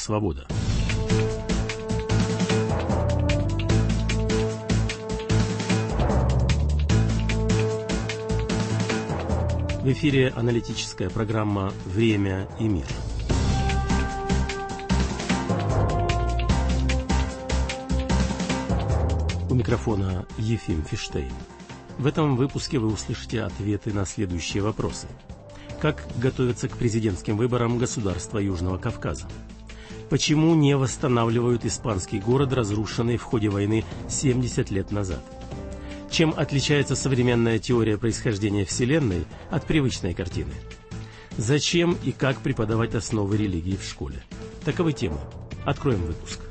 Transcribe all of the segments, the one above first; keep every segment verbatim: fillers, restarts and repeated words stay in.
«Свобода». В эфире аналитическая программа «Время и мир». У микрофона Ефим Фиштейн. В этом выпуске вы услышите ответы на следующие вопросы. Как готовятся к президентским выборам государства Южного Кавказа? Почему не восстанавливают испанский город, разрушенный в ходе войны семьдесят лет назад? Чем отличается современная теория происхождения Вселенной от привычной картины? Зачем и как преподавать основы религии в школе? Таковы темы. Откроем выпуск.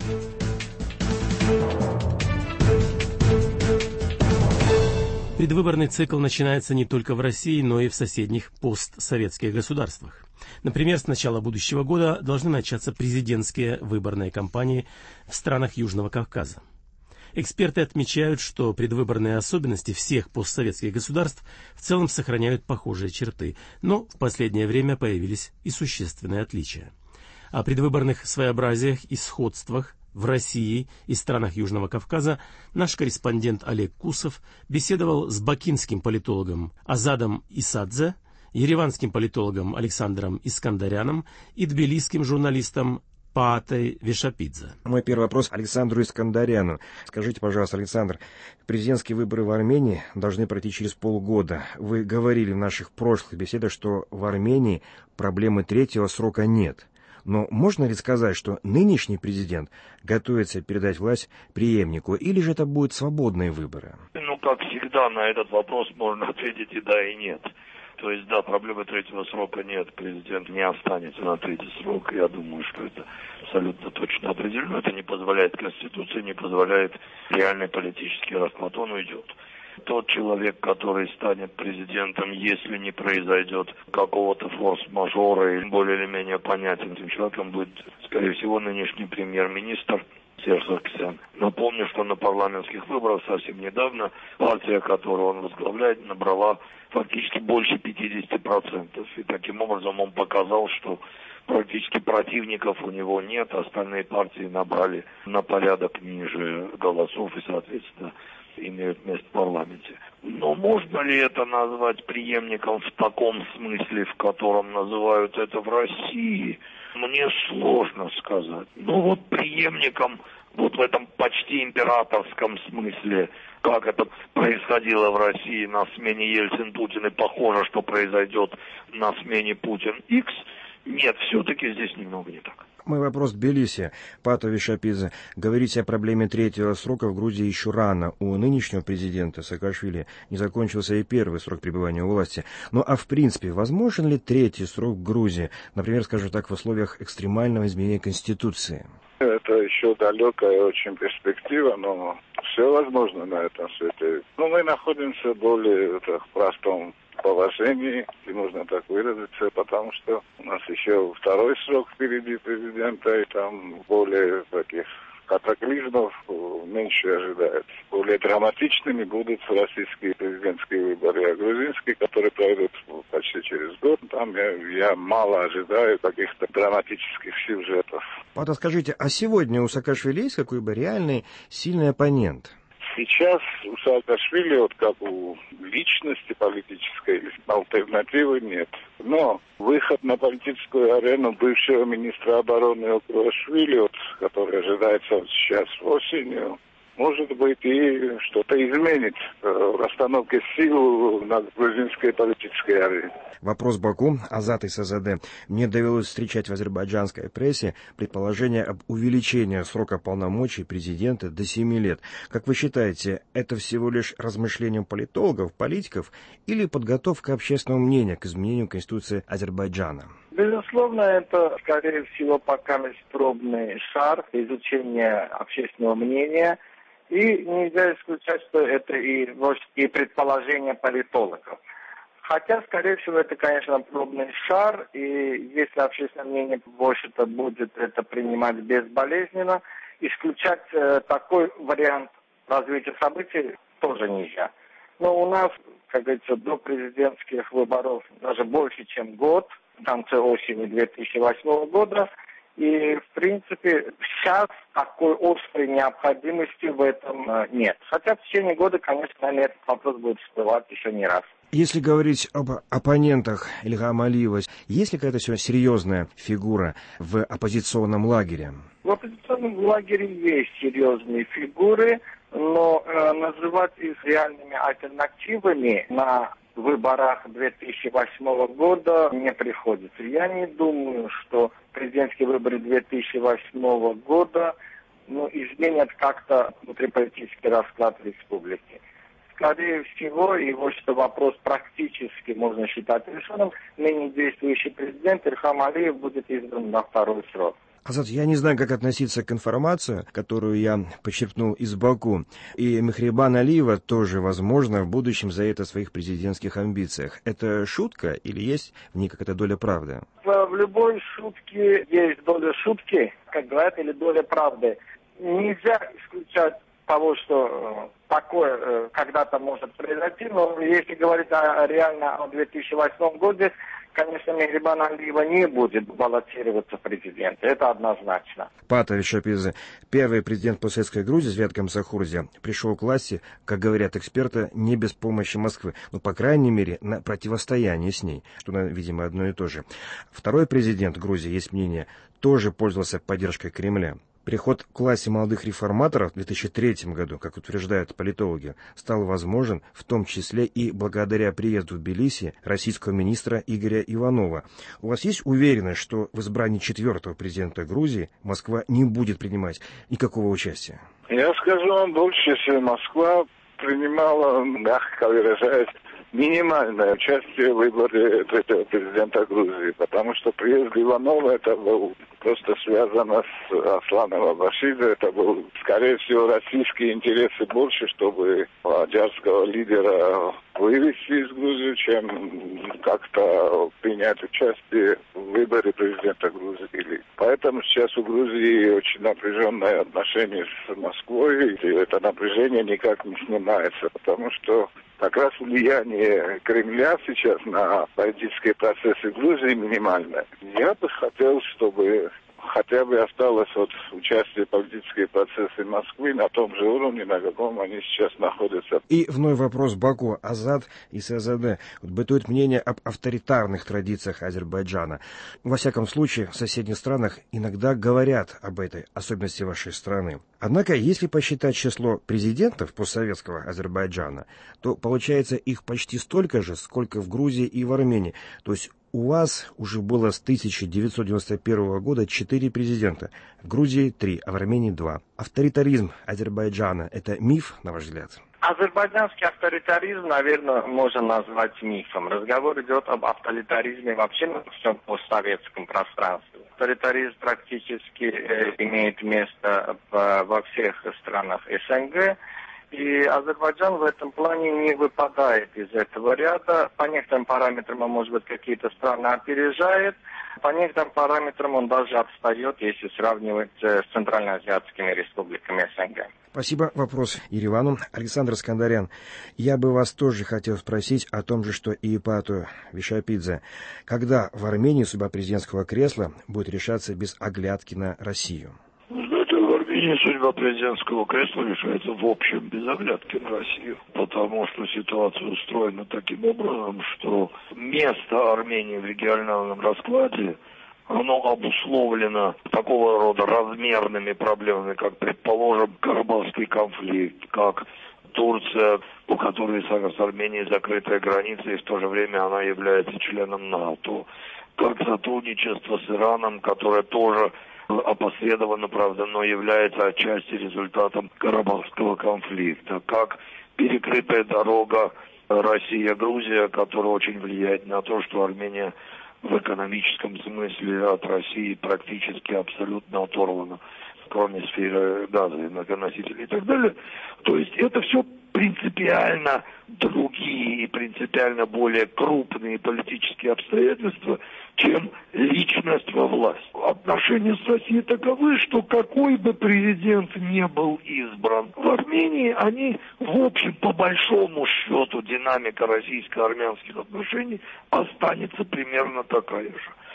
Предвыборный цикл начинается не только в России, но и в соседних постсоветских государствах. Например, с начала будущего года должны начаться президентские выборные кампании в странах Южного Кавказа. Эксперты отмечают, что предвыборные особенности всех постсоветских государств в целом сохраняют похожие черты, но в последнее время появились и существенные отличия. О предвыборных своеобразиях и сходствах в России и странах Южного Кавказа наш корреспондент Олег Кусов беседовал с бакинским политологом Азадом Исадзе, ереванским политологом Александром Искандаряном и тбилисским журналистом Паатой Вишапидзе. Мой первый вопрос Александру Искандаряну. Скажите, пожалуйста, Александр, президентские выборы в Армении должны пройти через полгода. Вы говорили в наших прошлых беседах, что в Армении проблемы третьего срока нет. Но можно ли сказать, что нынешний президент готовится передать власть преемнику, или же это будут свободные выборы? Ну, как всегда, на этот вопрос можно ответить и да, и нет. То есть, да, проблемы третьего срока нет, президент не останется на третий срок. Я думаю, что это абсолютно точно определено. Это не позволяет Конституции, не позволяет реальный политический расклад. Он уйдет. Тот человек, который станет президентом, если не произойдет какого-то форс-мажора, и более или менее понятен этим человеком, будет, скорее всего, нынешний премьер-министр Серж Саркисян. Напомню, что на парламентских выборах совсем недавно партия, которую он возглавляет, набрала фактически больше пятьдесят процентов. И таким образом он показал, что практически противников у него нет. Остальные партии набрали на порядок ниже голосов и, соответственно, имеют место в парламенте. Но можно ли это назвать преемником в таком смысле, в котором называют это в России? Мне сложно сказать. Ну вот преемником вот в этом почти императорском смысле, как это происходило в России на смене Ельцин-Путин, и похоже, что произойдет на смене Путин-Икс, нет, все-таки здесь немного не так. Мой вопрос Тбилиси. Пато Вишапидзе. Говорите о проблеме третьего срока в Грузии еще рано. У нынешнего президента Саакашвили не закончился и первый срок пребывания у власти. Ну а в принципе, возможен ли третий срок в Грузии? Например, скажем так, в условиях экстремального изменения Конституции? Это еще далекая очень перспектива, но все возможно на этом свете. Но мы находимся более в простом положении, если можно так выразиться, потому что у нас еще второй срок впереди президента, и там более таких катаклизмов меньше ожидают. Более драматичными будут российские президентские выборы, а грузинские, которые пройдут почти через год, там я, я мало ожидаю каких-то драматических сюжетов. Пато, скажите, а сегодня у Саакашвили есть какой-бы реальный сильный оппонент? Сейчас у Саакашвили, вот как у личности политической, альтернативы нет. Но выход на политическую арену бывшего министра обороны Окруашвили, вот, который ожидается сейчас осенью, может быть, и что-то изменит в расстановке сил на грузинской политической арене. Вопрос Баку. Азат Исадзе. Мне довелось встречать в азербайджанской прессе предположение об увеличении срока полномочий президента до семи лет. Как вы считаете, это всего лишь размышлением политологов, политиков или подготовка общественного мнения к изменению Конституции Азербайджана? Безусловно, это, скорее всего, пока пробный шар изучения общественного мнения. И нельзя исключать, что это и, и предположение политологов. Хотя, скорее всего, это, конечно, пробный шар, и если общественное мнение больше-то будет это принимать безболезненно, исключать э, такой вариант развития событий тоже нельзя. Но у нас, как говорится, до президентских выборов даже больше, чем год, в конце осени две тысячи восьмого года, И, в принципе, сейчас такой острой необходимости в этом нет. Хотя в течение года, конечно, наверное, этот вопрос будет всплывать еще не раз. Если говорить об оппонентах Ильхама Алиева, есть ли какая-то сегодня серьезная фигура в оппозиционном лагере? В оппозиционном лагере есть серьезные фигуры, но э, называть их реальными альтернативами на выборах две тысячи восьмого года не приходится. Я не думаю, что президентские выборы две тысячи восьмого года ну, изменят как-то внутриполитический расклад республики. Скорее всего, его что вопрос практически можно считать решенным, ныне действующий президент Ильхам Алиев будет избран на второй срок. Азат, я не знаю, как относиться к информации, которую я почерпнул из Баку. И Мехрибан Алиева тоже, возможно, в будущем заявит о своих президентских амбициях. Это шутка или есть в ней какая-то доля правды? В, в любой шутке есть доля шутки, как говорят, или доля правды. Нельзя исключать того, что такое э, когда-то может произойти, но если говорить о, реально о две тысячи восьмом году, конечно, Мехрибан Алиева не будет баллотироваться в президенты. Это однозначно. Пата Вишапидзе, первый президент постсоветской Грузии, Зветком Сахурзе, пришел к власти, как говорят эксперты, не без помощи Москвы. Ну, по крайней мере, на противостоянии с ней, что, видимо, одно и то же. Второй президент Грузии, есть мнение, тоже пользовался поддержкой Кремля. Приход к власти молодых реформаторов в две тысячи третьем году, как утверждают политологи, стал возможен в том числе и благодаря приезду в Тбилиси российского министра Игоря Иванова. У вас есть уверенность, что в избрании четвертого президента Грузии Москва не будет принимать никакого участия? Я скажу вам больше, если Москва принимала, мягко выражаясь, минимальное участие в выборе третьего президента Грузии, потому что приезд Иванова это был просто связано с Асланом Абашидзе, это был, скорее всего, российские интересы больше, чтобы аджарского лидера вывести из Грузии, чем как-то принять участие в выборе президента Грузии. Поэтому сейчас у Грузии очень напряженное отношение с Москвой, и это напряжение никак не снимается, потому что как раз влияние Кремля сейчас на политические процессы Грузии минимальное. Я бы хотел, чтобы хотя бы осталось вот участие в политические процессы Москвы на том же уровне, на каком они сейчас находятся. И вновь вопрос Баку, Азат и СЗД. Вот бытует мнение об авторитарных традициях Азербайджана. Во всяком случае, в соседних странах иногда говорят об этой особенности вашей страны. Однако, если посчитать число президентов постсоветского Азербайджана, то получается их почти столько же, сколько в Грузии и в Армении. То есть у вас уже было с тысяча девятьсот девяносто первого года четыре президента. В Грузии три, а в Армении два. Авторитаризм Азербайджана – это миф, на ваш взгляд? Азербайджанский авторитаризм, наверное, можно назвать мифом. Разговор идет об авторитаризме вообще на всем постсоветском пространстве. Авторитаризм практически э, имеет место в, во всех странах СНГ. И Азербайджан в этом плане не выпадает из этого ряда. По некоторым параметрам он, может быть, какие-то страны опережает. По некоторым параметрам он даже отстает, если сравнивать с центральноазиатскими республиками СНГ. Спасибо. Вопрос Еревану. Александр Скандарян, я бы вас тоже хотел спросить о том же, что и Пату Вишапидзе. Когда в Армении судьба президентского кресла будет решаться без оглядки на Россию? И судьба президентского кресла решается в общем, без оглядки на Россию. Потому что ситуация устроена таким образом, что место Армении в региональном раскладе, оно обусловлено такого рода размерными проблемами, как, предположим, Карабахский конфликт, как Турция, у которой с Арменией закрытая граница, и в то же время она является членом НАТО, как сотрудничество с Ираном, которое тоже опосредованно, правда, но является отчасти результатом Карабахского конфликта, как перекрытая дорога Россия-Грузия, которая очень влияет на то, что Армения в экономическом смысле от России практически абсолютно оторвана, кроме сферы газа, энергоносителей и так далее. То есть это все принципиально другие и принципиально более крупные политические обстоятельства, чем личность во власть. Отношения с Россией таковы, что какой бы президент ни был избран в Армении, они, в общем, по большому счету, динамика российско-армянских отношений останется примерно такая же.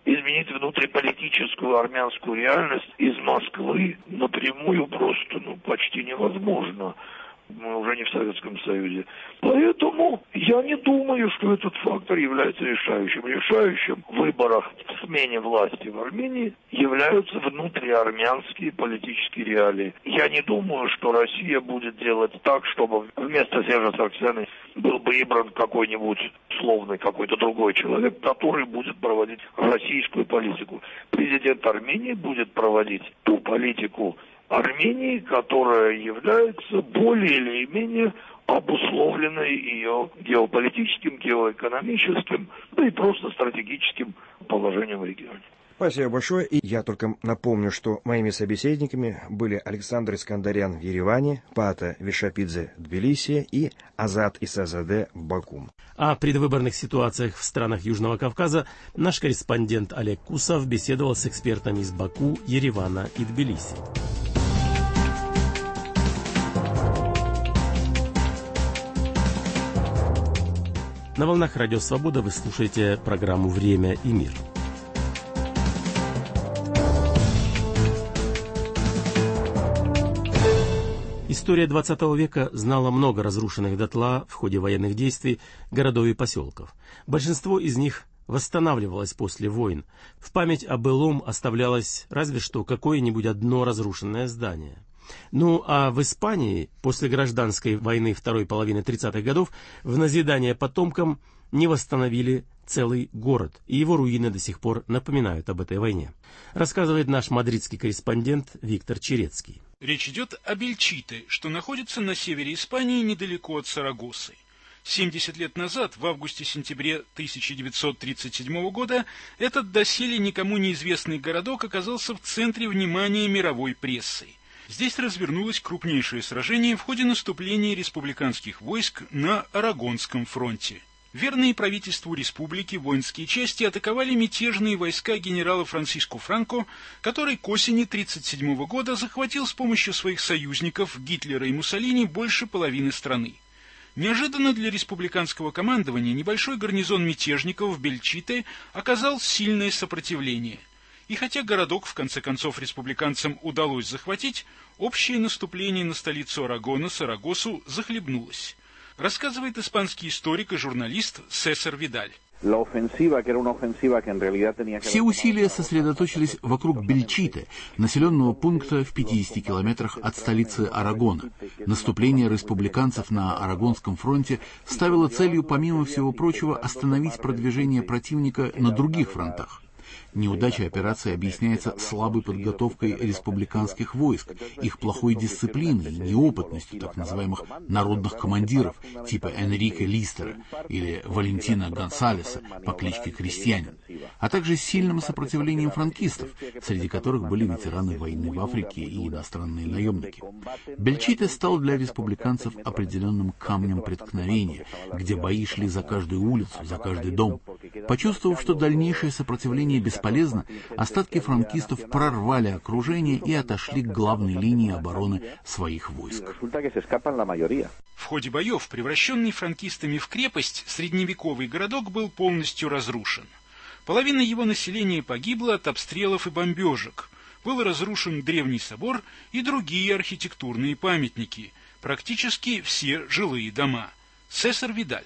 изменить внутриполитическую армянскую реальность из Москвы напрямую просто ну, почти невозможно. Мы уже не в Советском Союзе. Поэтому я не думаю, что этот фактор является решающим. Решающим в выборах в смене власти в Армении являются внутриармянские политические реалии. Я не думаю, что Россия будет делать так, чтобы вместо Сержа Саргсяна был бы избран какой-нибудь условный, какой-то другой человек, который будет проводить российскую политику. Президент Армении будет проводить ту политику Армении, которая является более или менее обусловленной ее геополитическим, геоэкономическим, да и просто стратегическим положением в регионе. Спасибо большое. И я только напомню, что моими собеседниками были Александр Искандарян в Ереване, Пата Вишапидзе в Тбилиси и Азат Исазаде в Баку. О предвыборных ситуациях в странах Южного Кавказа наш корреспондент Олег Кусов беседовал с экспертами из Баку, Еревана и Тбилиси. На волнах Радио Свобода вы слушаете программу «Время и мир». История двадцатого века знала много разрушенных дотла в ходе военных действий городов и поселков. Большинство из них восстанавливалось после войн. В память о былом оставлялось разве что какое-нибудь одно разрушенное здание. Ну а в Испании после гражданской войны второй половины тридцатых годов в назидание потомкам не восстановили целый город, и его руины до сих пор напоминают об этой войне. Рассказывает наш мадридский корреспондент Виктор Черецкий. Речь идет о Бельчите, что находится на севере Испании недалеко от Сарагосы. семьдесят лет назад, в августе-сентябре тысяча девятьсот тридцать седьмого года, этот доселе никому неизвестный городок оказался в центре внимания мировой прессы. Здесь развернулось крупнейшее сражение в ходе наступления республиканских войск на Арагонском фронте. Верные правительству республики воинские части атаковали мятежные войска генерала Франсиско Франко, который к осени тридцать седьмого года захватил с помощью своих союзников Гитлера и Муссолини больше половины страны. Неожиданно для республиканского командования небольшой гарнизон мятежников в Бельчите оказал сильное сопротивление. И хотя городок в конце концов республиканцам удалось захватить, общее наступление на столицу Арагона, Сарагосу, захлебнулось. Рассказывает испанский историк и журналист Сесар Видаль. Все усилия сосредоточились вокруг Бельчите, населенного пункта в пятидесяти километрах от столицы Арагона. Наступление республиканцев на Арагонском фронте ставило целью, помимо всего прочего, остановить продвижение противника на других фронтах. Неудача операции объясняется слабой подготовкой республиканских войск, их плохой дисциплиной и неопытностью так называемых народных командиров типа Энрике Листера или Валентина Гонсалеса по кличке Крестьянин, а также сильным сопротивлением франкистов, среди которых были ветераны войны в Африке и иностранные наемники. Бельчите стал для республиканцев определенным камнем преткновения, где бои шли за каждую улицу, за каждый дом. Почувствовав, что дальнейшее сопротивление бесполезно, остатки франкистов прорвали окружение и отошли к главной линии обороны своих войск. В ходе боев, превращенный франкистами в крепость, средневековый городок был полностью разрушен. Половина его населения погибла от обстрелов и бомбежек. Был разрушен древний собор и другие архитектурные памятники, практически все жилые дома. Сесар Видаль.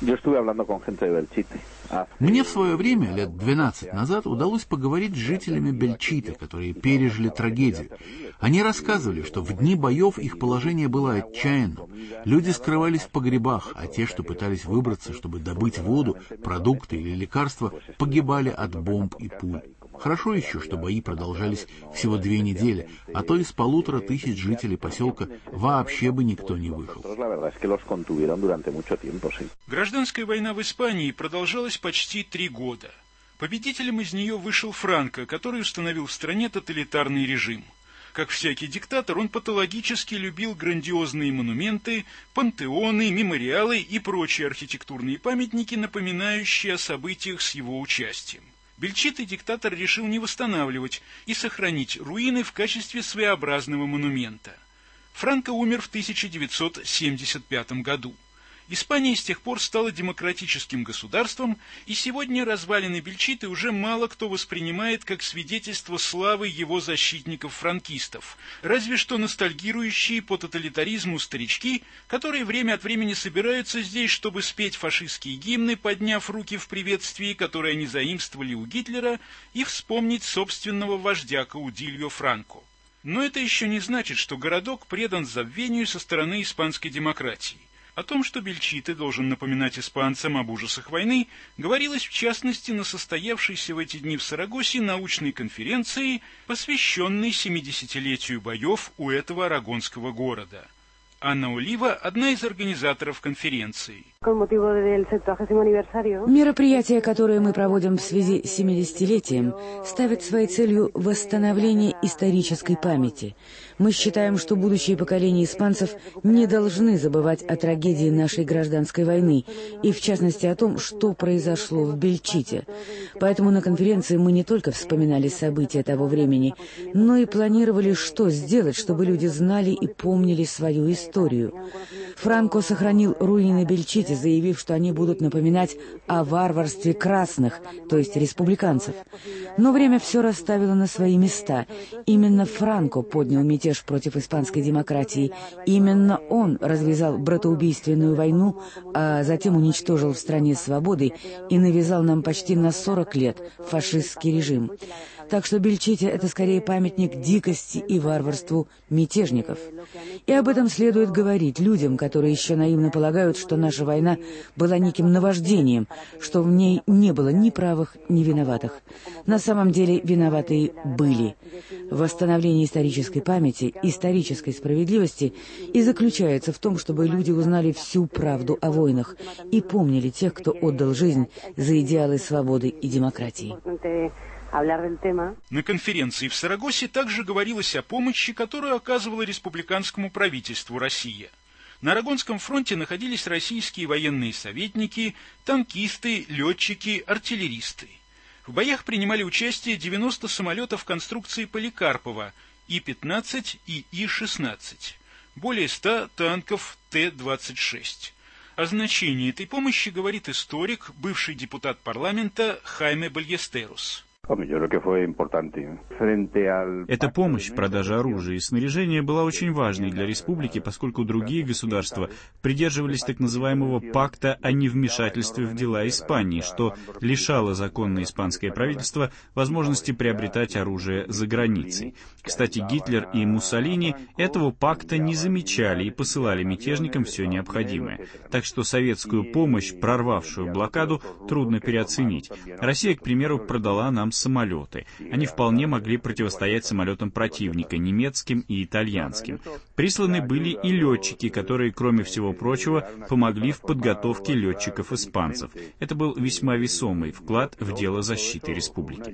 Мне в свое время, лет двенадцать назад, удалось поговорить с жителями Бельчиты, которые пережили трагедию. Они рассказывали, что в дни боев их положение было отчаянным. Люди скрывались в погребах, а те, что пытались выбраться, чтобы добыть воду, продукты или лекарства, погибали от бомб и пуль. Хорошо еще, что бои продолжались всего две недели, а то из полутора тысяч жителей поселка вообще бы никто не выжил. Гражданская война в Испании продолжалась почти три года. Победителем из нее вышел Франко, который установил в стране тоталитарный режим. Как всякий диктатор, он патологически любил грандиозные монументы, пантеоны, мемориалы и прочие архитектурные памятники, напоминающие о событиях с его участием. Бельчите диктатор решил не восстанавливать и сохранить руины в качестве своеобразного монумента. Франко умер в тысяча девятьсот семьдесят пятом году. Испания с тех пор стала демократическим государством, и сегодня развалины Бельчиты уже мало кто воспринимает как свидетельство славы его защитников-франкистов, разве что ностальгирующие по тоталитаризму старички, которые время от времени собираются здесь, чтобы спеть фашистские гимны, подняв руки в приветствии, которые они заимствовали у Гитлера, и вспомнить собственного вождя Каудильо Франко. Но это еще не значит, что городок предан забвению со стороны испанской демократии. О том, что Бельчите должен напоминать испанцам об ужасах войны, говорилось в частности на состоявшейся в эти дни в Сарагосе научной конференции, посвященной семидесятилетию боев у этого арагонского города. Анна Олива – одна из организаторов конференции. Мероприятие, которое мы проводим в связи с семидесятилетием, ставит своей целью восстановление исторической памяти. Мы считаем, что будущие поколения испанцев не должны забывать о трагедии нашей гражданской войны и, в частности, о том, что произошло в Бельчите. Поэтому на конференции мы не только вспоминали события того времени, но и планировали, что сделать, чтобы люди знали и помнили свою историю. Франко сохранил руины Бельчите, заявив, что они будут напоминать о варварстве красных, то есть республиканцев. Но время все расставило на свои места. Именно Франко поднял мятеж против испанской демократии. Именно он развязал братоубийственную войну, а затем уничтожил в стране свободы и навязал нам почти на сорок лет фашистский режим. Так что Бельчите — это скорее памятник дикости и варварству мятежников. И об этом следует говорить людям, которые еще наивно полагают, что наша война была неким наваждением, что в ней не было ни правых, ни виноватых. На самом деле виноватые были. Восстановление исторической памяти, исторической справедливости и заключается в том, чтобы люди узнали всю правду о войнах и помнили тех, кто отдал жизнь за идеалы свободы и демократии. На конференции в Сарагосе также говорилось о помощи, которую оказывала республиканскому правительству Россия. На Арагонском фронте находились российские военные советники, танкисты, летчики, артиллеристы. В боях принимали участие девяносто самолетов конструкции Поликарпова, И пятнадцать и И шестнадцать, более ста танков Т двадцать шесть. О значении этой помощи говорит историк, бывший депутат парламента Хайме Бальестерос. Эта помощь в продаже оружия и снаряжения была очень важной для республики, поскольку другие государства придерживались так называемого пакта о невмешательстве в дела Испании, что лишало законное испанское правительство возможности приобретать оружие за границей. Кстати, Гитлер и Муссолини этого пакта не замечали и посылали мятежникам все необходимое. Так что советскую помощь, прорвавшую блокаду, трудно переоценить. Россия, к примеру, продала нам самолеты. Они вполне могли противостоять самолетам противника, немецким и итальянским. Присланы были и летчики, которые, кроме всего прочего, помогли в подготовке летчиков-испанцев. Это был весьма весомый вклад в дело защиты республики.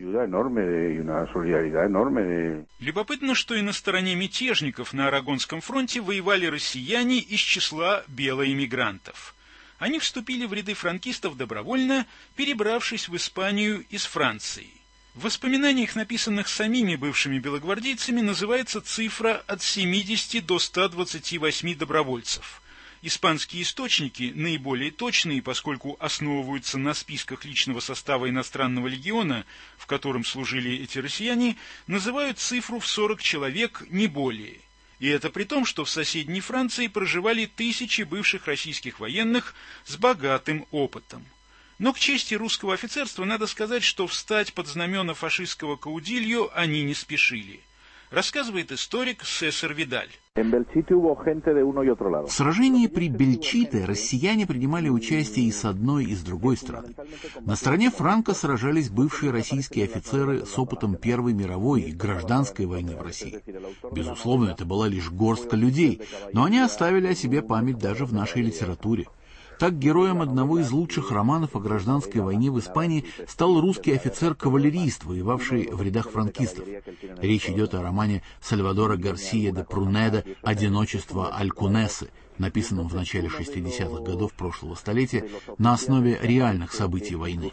Любопытно, что и на стороне мятежников на Арагонском фронте воевали россияне из числа белоэмигрантов. Они вступили в ряды франкистов добровольно, перебравшись в Испанию из Франции. В воспоминаниях, написанных самими бывшими белогвардейцами, называется цифра от семидесяти до ста двадцати восьми добровольцев. Испанские источники, наиболее точные, поскольку основываются на списках личного состава иностранного легиона, в котором служили эти россияне, называют цифру в сорок человек, не более. И это при том, что в соседней Франции проживали тысячи бывших российских военных с богатым опытом. Но к чести русского офицерства надо сказать, что встать под знамена фашистского Каудильо они не спешили. Рассказывает историк Сесар Видаль. В сражении при Бельчите россияне принимали участие и с одной, и с другой стороны. На стороне Франко сражались бывшие российские офицеры с опытом Первой мировой и гражданской войны в России. Безусловно, это была лишь горстка людей, но они оставили о себе память даже в нашей литературе. Так, героем одного из лучших романов о гражданской войне в Испании стал русский офицер-кавалерист, воевавший в рядах франкистов. Речь идет о романе Сальвадора Гарсия де Прунеда «Одиночество Алькунесы», написанном в начале шестидесятых годов прошлого столетия на основе реальных событий войны.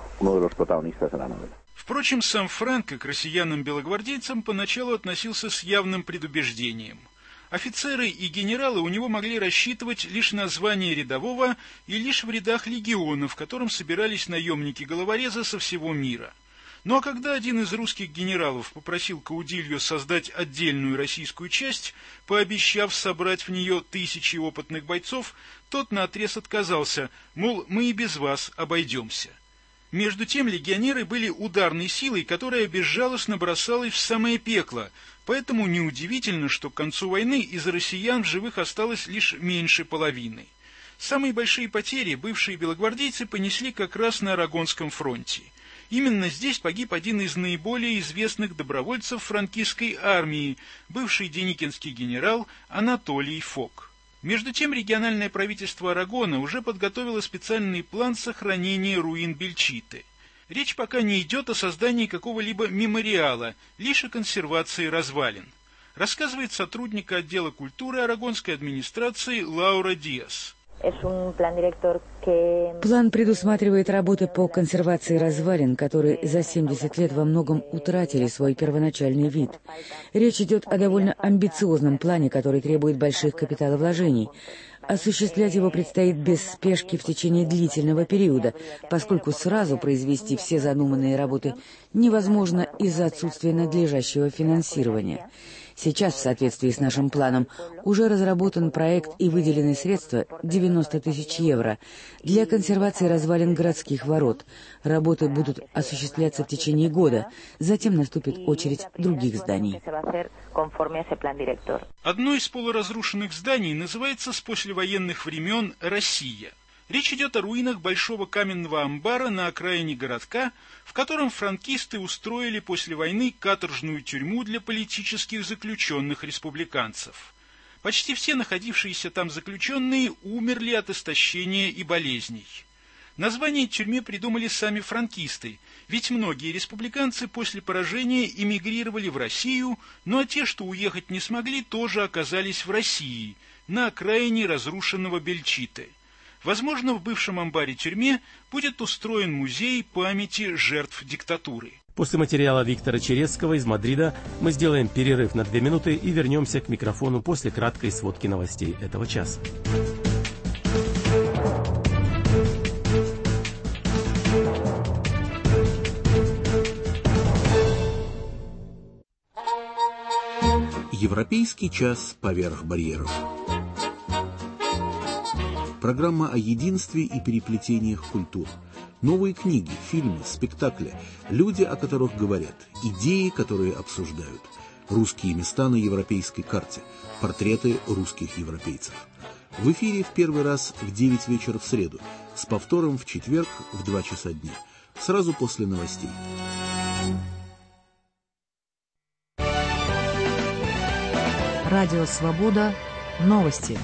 Впрочем, сам Франко к россиянам-белогвардейцам поначалу относился с явным предубеждением. Офицеры и генералы у него могли рассчитывать лишь на звание рядового и лишь в рядах легиона, в котором собирались наемники-головорезы со всего мира. Ну а когда один из русских генералов попросил Каудильо создать отдельную российскую часть, пообещав собрать в нее тысячи опытных бойцов, тот наотрез отказался, мол, мы и без вас обойдемся. Между тем легионеры были ударной силой, которая безжалостно бросалась в самое пекло, поэтому неудивительно, что к концу войны из россиян в живых осталось лишь меньше половины. Самые большие потери бывшие белогвардейцы понесли как раз на Арагонском фронте. Именно здесь погиб один из наиболее известных добровольцев франкистской армии, бывший деникинский генерал Анатолий Фок. Между тем региональное правительство Арагона уже подготовило специальный план сохранения руин Бельчиты. Речь пока не идет о создании какого-либо мемориала, лишь о консервации развалин. Рассказывает сотрудник отдела культуры арагонской администрации Лаура Диас. План предусматривает работы по консервации развалин, которые за семьдесят лет во многом утратили свой первоначальный вид. Речь идет о довольно амбициозном плане, который требует больших капиталовложений. Осуществлять его предстоит без спешки в течение длительного периода, поскольку сразу произвести все задуманные работы невозможно из-за отсутствия надлежащего финансирования. Сейчас, в соответствии с нашим планом, уже разработан проект и выделены средства девяносто тысяч евро для консервации развалин городских ворот. Работы будут осуществляться в течение года, затем наступит очередь других зданий. Одно из полуразрушенных зданий называется с послевоенных времен «Россия». Речь идет о руинах большого каменного амбара на окраине городка, в котором франкисты устроили после войны каторжную тюрьму для политических заключенных-республиканцев. Почти все находившиеся там заключенные умерли от истощения и болезней. Название тюрьме придумали сами франкисты, ведь многие республиканцы после поражения эмигрировали в Россию, ну а те, что уехать не смогли, тоже оказались в России, на окраине разрушенного Бельчиты. Возможно, в бывшем амбаре-тюрьме будет устроен музей памяти жертв диктатуры. После материала Виктора Черецкого из Мадрида мы сделаем перерыв на две минуты и вернемся к микрофону после краткой сводки новостей этого часа. Европейский час поверх барьеров. Программа о единстве и переплетениях культур. Новые книги, фильмы, спектакли, люди, о которых говорят, идеи, которые обсуждают. Русские места на европейской карте, портреты русских европейцев. В эфире в первый раз в девять вечера в среду, с повтором в четверг в два часа дня, сразу после новостей. Радио «Свобода». Новости.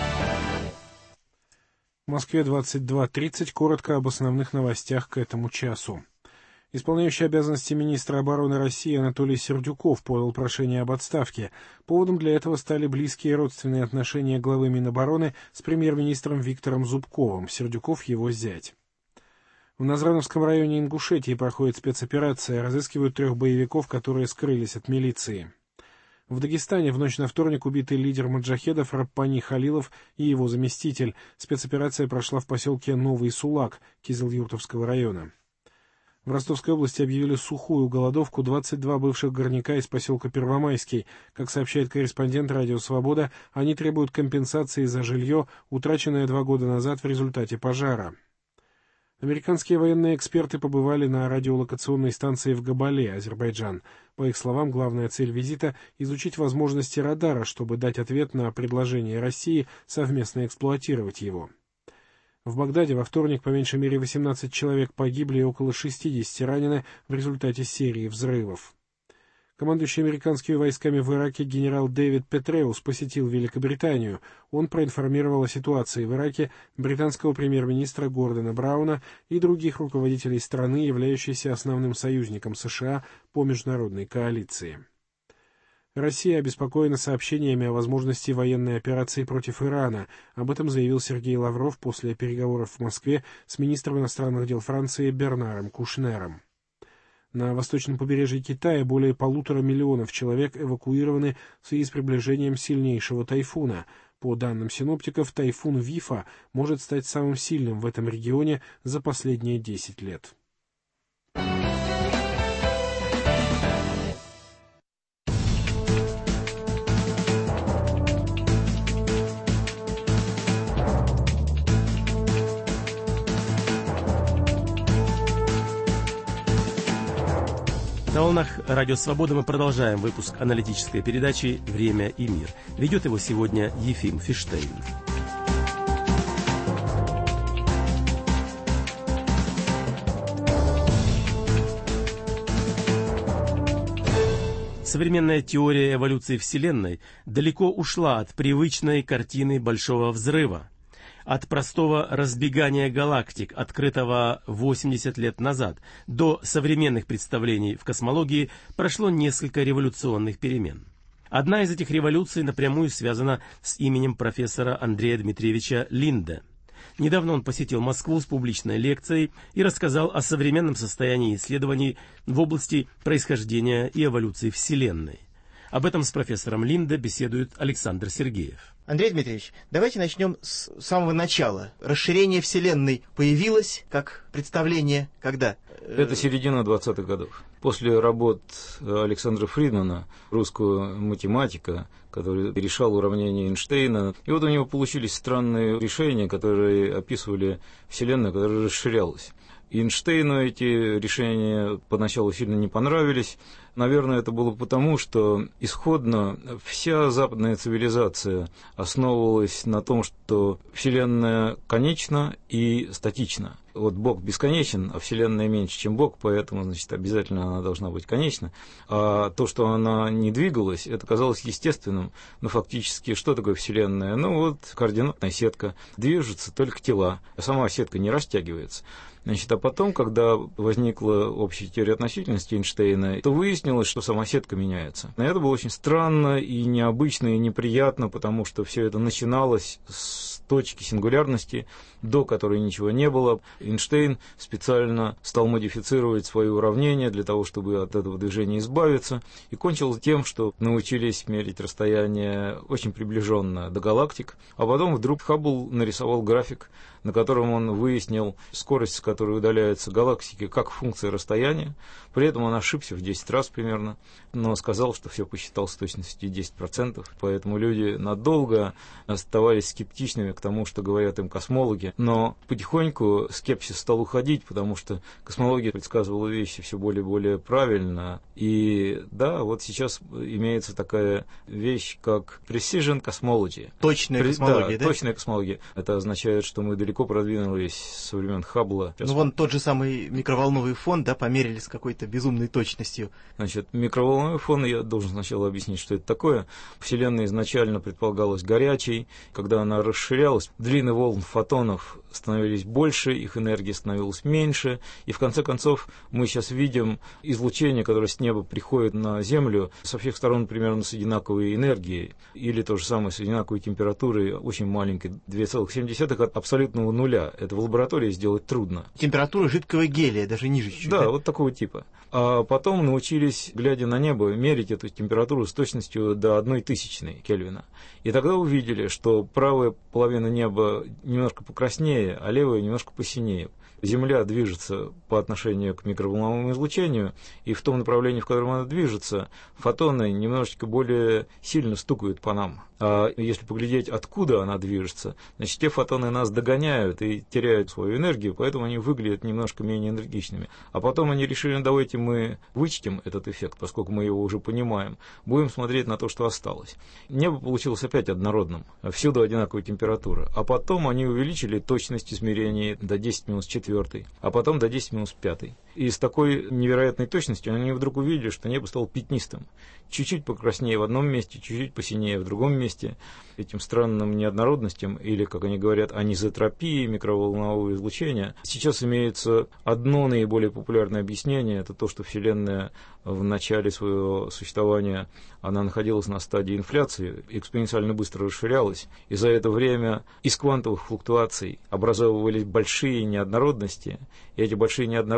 В Москве двадцать два тридцать. Коротко об основных новостях к этому часу. Исполняющий обязанности министра обороны России Анатолий Сердюков подал прошение об отставке. Поводом для этого стали близкие родственные отношения главы Минобороны с премьер-министром Виктором Зубковым. Сердюков его зять. В Назрановском районе Ингушетии проходит спецоперация. Разыскивают трех боевиков, которые скрылись от милиции. В Дагестане в ночь на вторник убитый лидер маджахедов Раббани Халилов и его заместитель. Спецоперация прошла в поселке Новый Сулак Кизил-Юртовского района. В Ростовской области объявили сухую голодовку двадцать два бывших горняка из поселка Первомайский. Как сообщает корреспондент «Радио Свобода», они требуют компенсации за жилье, утраченное два года назад в результате пожара. Американские военные эксперты побывали на радиолокационной станции в Габале, Азербайджан. По их словам, главная цель визита – изучить возможности радара, чтобы дать ответ на предложение России совместно эксплуатировать его. В Багдаде во вторник по меньшей мере восемнадцать человек погибли и около шестидесяти ранены в результате серии взрывов. Командующий американскими войсками в Ираке генерал Дэвид Петреус посетил Великобританию. Он проинформировал о ситуации в Ираке британского премьер-министра Гордона Брауна и других руководителей страны, являющейся основным союзником США по международной коалиции. Россия обеспокоена сообщениями о возможности военной операции против Ирана. Об этом заявил Сергей Лавров после переговоров в Москве с министром иностранных дел Франции Бернаром Кушнером. На восточном побережье Китая более полутора миллионов человек эвакуированы в связи с приближением сильнейшего тайфуна. По данным синоптиков, тайфун Вифа может стать самым сильным в этом регионе за последние десять лет. На волнах Радио Свобода мы продолжаем выпуск аналитической передачи «Время и мир». Ведет его сегодня Ефим Фиштейн. Современная теория эволюции Вселенной далеко ушла от привычной картины Большого взрыва. От простого разбегания галактик, открытого восемьдесят лет назад, до современных представлений в космологии прошло несколько революционных перемен. Одна из этих революций напрямую связана с именем профессора Андрея Дмитриевича Линде. Недавно он посетил Москву с публичной лекцией и рассказал о современном состоянии исследований в области происхождения и эволюции Вселенной. Об этом с профессором Линде беседует Александр Сергеев. Андрей Дмитриевич, давайте начнем с самого начала. Расширение Вселенной появилось как представление когда? Это середина двадцатых годов. После работ Александра Фридмана, русского математика, который решал уравнения Эйнштейна, и вот у него получились странные решения, которые описывали Вселенную, которая расширялась. Эйнштейну эти решения поначалу сильно не понравились. Наверное, это было потому, что исходно вся западная цивилизация основывалась на том, что Вселенная конечна и статична. Вот Бог бесконечен, а Вселенная меньше, чем Бог, поэтому, значит, обязательно она должна быть конечна. А то, что она не двигалась, это казалось естественным. Но фактически, что такое Вселенная? Ну вот координатная сетка. Движутся только тела, а сама сетка не растягивается. Значит, а потом, когда возникла общая теория относительности Эйнштейна, то выяснилось, что сама сетка меняется. И это было очень странно и необычно, и неприятно, потому что все это начиналось с точки сингулярности, до которой ничего не было. Эйнштейн специально стал модифицировать свои уравнения для того, чтобы от этого движения избавиться, и кончил тем, что научились мерить расстояние очень приближенно до галактик, а потом вдруг Хаббл нарисовал график, на котором он выяснил скорость, с которой удаляются галактики, как функция расстояния. При этом он ошибся в десять раз примерно, но сказал, что все посчитал с точностью десять процентов. Поэтому люди надолго оставались скептичными к тому, что говорят им космологи. Но потихоньку скепсис стал уходить, потому что космология предсказывала вещи все более и более правильно. И да, вот сейчас имеется такая вещь, как precision cosmology. Точная При... космология, да? да? Точная космология. Это означает, что мы далеко продвинулись со времен Хаббла. Ну, вон тот же самый микроволновый фон, да, померили с какой-то безумной точностью. Значит, микроволновой фон, я должен сначала объяснить, что это такое. Вселенная изначально предполагалась горячей. Когда она расширялась, длины волн фотонов становились больше, их энергия становилась меньше. И в конце концов мы сейчас видим излучение, которое с неба приходит на Землю со всех сторон примерно с одинаковой энергией. Или то же самое с одинаковой температурой, очень маленькой, две целых семь десятых от абсолютного нуля. Это в лаборатории сделать трудно. Температура жидкого гелия, даже ниже чуть-чуть. Да, да, вот такого типа. А потом научились, глядя на небо, мерить эту температуру с точностью до одной тысячной Кельвина. И тогда увидели, что правая половина неба немножко покраснее, а левая немножко посинее. Земля движется по отношению к микроволновому излучению, и в том направлении, в котором она движется, фотоны немножечко более сильно стукают по нам. А если поглядеть, откуда она движется, значит, те фотоны нас догоняют и теряют свою энергию, поэтому они выглядят немножко менее энергичными. А потом они решили, давайте мы вычтем этот эффект, поскольку мы его уже понимаем, будем смотреть на то, что осталось. Небо получилось опять однородным, всюду одинаковая температура. А потом они увеличили точность измерений до десять минус четыре, а потом до десять минус пять. И с такой невероятной точностью они вдруг увидели, что небо стало пятнистым. Чуть-чуть покраснее в одном месте, чуть-чуть посинее в другом месте. Этим странным неоднородностям, или, как они говорят, анизотропии микроволнового излучения, сейчас имеется одно наиболее популярное объяснение. Это то, что Вселенная в начале своего существования она находилась на стадии инфляции, экспоненциально быстро расширялась, и за это время из квантовых флуктуаций образовывались большие неоднородности, и эти большие неоднородности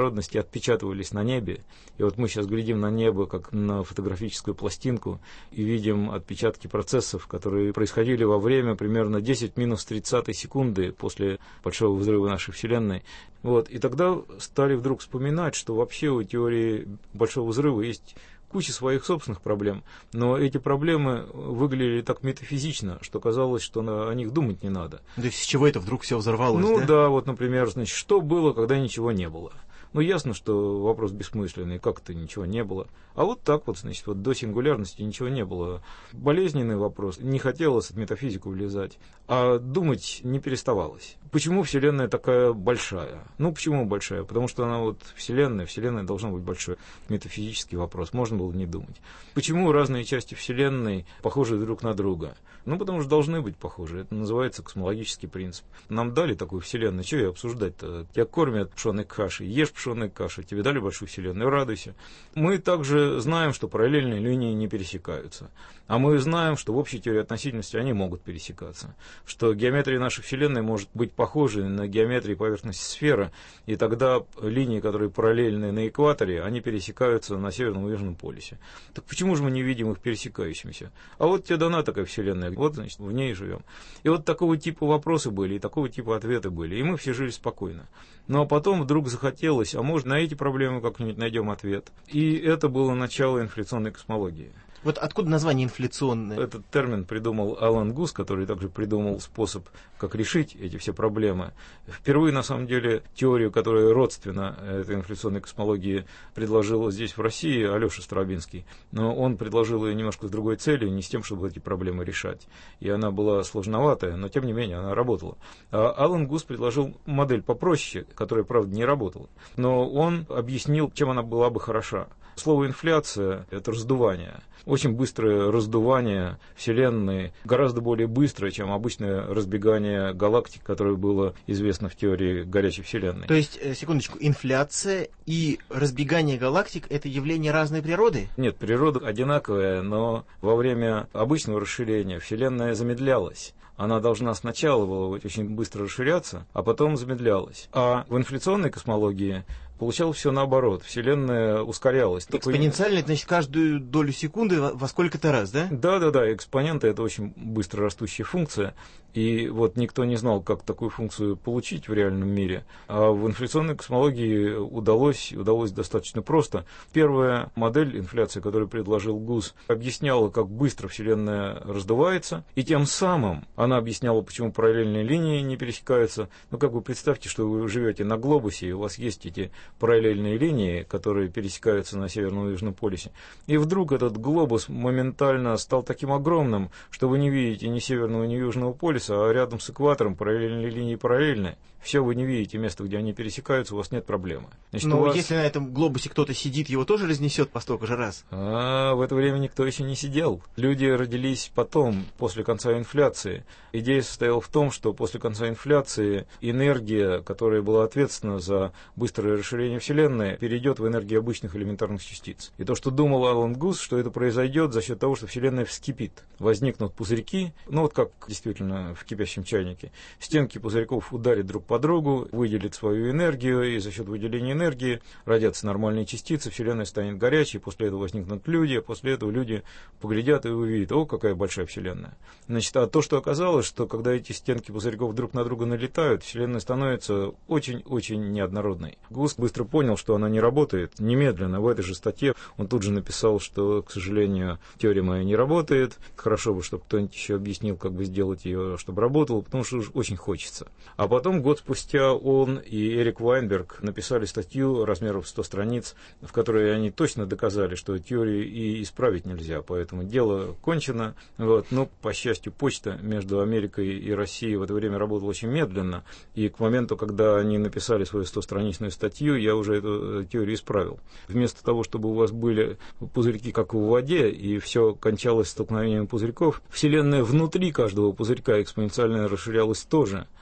отпечатывались на небе. И вот мы сейчас глядим на небо, как на фотографическую пластинку, и видим отпечатки процессов, которые происходили во время примерно десять минус тридцать секунды после большого взрыва нашей Вселенной. Вот. И тогда стали вдруг вспоминать, что вообще у теории большого взрыва есть куча своих собственных проблем, но эти проблемы выглядели так метафизично, что казалось, что о них думать не надо. То есть с чего это вдруг все взорвалось? Ну да? да, вот, например, значит, что было, когда ничего не было? Ну, ясно, что вопрос бессмысленный, как-то ничего не было. А вот так вот, значит, вот до сингулярности ничего не было. Болезненный вопрос, не хотелось в метафизику влезать, а думать не переставалось. Почему Вселенная такая большая? Ну, почему большая? Потому что она вот Вселенная, Вселенная должна быть большой. Метафизический вопрос, можно было не думать. Почему разные части Вселенной похожи друг на друга? Ну, потому что должны быть похожи. Это называется космологический принцип. Нам дали такую Вселенную, что ее обсуждать-то? Тебя кормят пшеной кашей, ешь пшеной кашей, тебе дали большую Вселенную, радуйся. Мы также знаем, что параллельные линии не пересекаются. А мы знаем, что в общей теории относительности они могут пересекаться. Что геометрия нашей Вселенной может быть похожей на геометрии поверхности сферы, и тогда линии, которые параллельны на экваторе, они пересекаются на Северном и Южном полюсе. Так почему же мы не видим их пересекающимися? А вот тебе дана такая Вселенная, вот, значит, в ней живем. И вот такого типа вопросы были, и такого типа ответы были, и мы все жили спокойно. Ну а потом вдруг захотелось, а может, на эти проблемы как-нибудь найдем ответ. И это было начало инфляционной космологии. Вот откуда название инфляционное? Этот термин придумал Алан Гус, который также придумал способ, как решить эти все проблемы. Впервые, на самом деле, теорию, которая родственна этой инфляционной космологии, предложил здесь, в России, Алеша Старобинский. Но он предложил ее немножко с другой целью, не с тем, чтобы эти проблемы решать. И она была сложноватая, но, тем не менее, она работала. А Алан Гус предложил модель попроще, которая, правда, не работала. Но он объяснил, чем она была бы хороша. Слово «инфляция» — это раздувание. Очень быстрое раздувание Вселенной, гораздо более быстрое, чем обычное разбегание галактик, которое было известно в теории горячей Вселенной. То есть, секундочку, инфляция и разбегание галактик — это явления разной природы? Нет, природа одинаковая, но во время обычного расширения Вселенная замедлялась. Она должна сначала была очень быстро расширяться, а потом замедлялась. А в инфляционной космологии получалось все наоборот. Вселенная ускорялась. Экспоненциально, это значит каждую долю секунды во сколько-то раз, да? Да, да, да. Экспоненты — это очень быстро растущая функция. И вот никто не знал, как такую функцию получить в реальном мире. А в инфляционной космологии удалось, удалось достаточно просто. Первая модель инфляции, которую предложил Гус, объясняла, как быстро Вселенная раздувается, и тем самым она объясняла, почему параллельные линии не пересекаются. Ну, как вы представьте, что вы живете на глобусе, и у вас есть эти параллельные линии, которые пересекаются на Северном и Южном полюсе. И вдруг этот глобус моментально стал таким огромным, что вы не видите ни Северного, ни Южного полюса, а рядом с экватором параллельные линии параллельны. Все, вы не видите место, где они пересекаются, у вас нет проблемы. Значит, но вас... если на этом глобусе кто-то сидит, его тоже разнесет по столько же раз? А в это время никто еще не сидел. Люди родились потом, после конца инфляции. Идея состояла в том, что после конца инфляции энергия, которая была ответственна за быстрое расширение Вселенной, перейдет в энергию обычных элементарных частиц. И то, что думал Алан Гус, что это произойдет за счет того, что Вселенная вскипит. Возникнут пузырьки, ну вот как действительно в кипящем чайнике. Стенки пузырьков ударят друг по другу, выделит свою энергию, и за счет выделения энергии родятся нормальные частицы, Вселенная станет горячей, после этого возникнут люди, а после этого люди поглядят и увидят, о, какая большая Вселенная. Значит, а то, что оказалось, что когда эти стенки пузырьков друг на друга налетают, Вселенная становится очень-очень неоднородной. Гус быстро понял, что она не работает. Немедленно в этой же статье он тут же написал, что, к сожалению, теория моя не работает. Хорошо бы, чтобы кто-нибудь еще объяснил, как бы сделать ее, чтобы работала, потому что уж очень хочется. А потом, год спустя, он и Эрик Вайнберг написали статью размером в сто страниц, в которой они точно доказали, что теорию и исправить нельзя, поэтому дело кончено. Вот. Но, по счастью, почта между Америкой и Россией в это время работала очень медленно, и к моменту, когда они написали свою стостраничную статью, я уже эту теорию исправил. Вместо того, чтобы у вас были пузырьки, как в воде, и все кончалось столкновением пузырьков, Вселенная внутри каждого пузырька экспоненциально расширялась тоже.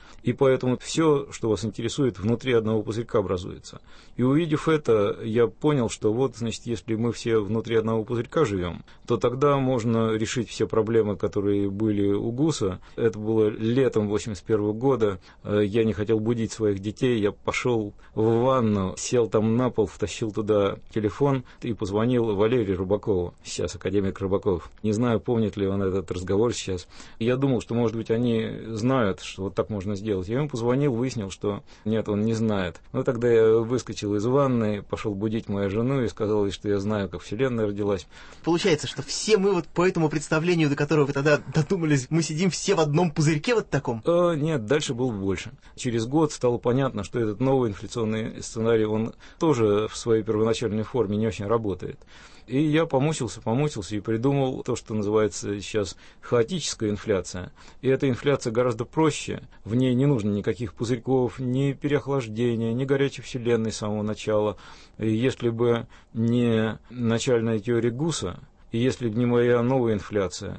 И поэтому все, что вас интересует, внутри одного пузырька образуется. И увидев это, я понял, что вот, значит, если мы все внутри одного пузырька живем, то тогда можно решить все проблемы, которые были у ГУСа. Это было летом восемьдесят первого года. Я не хотел будить своих детей. Я пошел в ванну, сел там на пол, втащил туда телефон и позвонил Валерию Рыбакову, сейчас академик Рыбаков. Не знаю, помнит ли он этот разговор сейчас. Я думал, что, может быть, они знают, что вот так можно сделать. Я ему позвонил, выяснил, что нет, он не знает. Ну, тогда я выскочил из ванны, пошел будить мою жену и сказал ей, что я знаю, как Вселенная родилась. Получается, что все мы вот по этому представлению, до которого вы тогда додумались, мы сидим все в одном пузырьке вот таком? Э, нет, дальше было больше. Через год стало понятно, что этот новый инфляционный сценарий, он тоже в своей первоначальной форме не очень работает. И я помучился, помучился и придумал то, что называется сейчас хаотическая инфляция. И эта инфляция гораздо проще. В ней не нужно никаких пузырьков, ни переохлаждения, ни горячей вселенной с самого начала. И если бы не начальная теория ГУСа, и если бы не моя новая инфляция,